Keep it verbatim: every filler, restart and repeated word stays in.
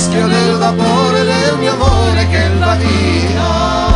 fischio del vapore del mio amore che va via.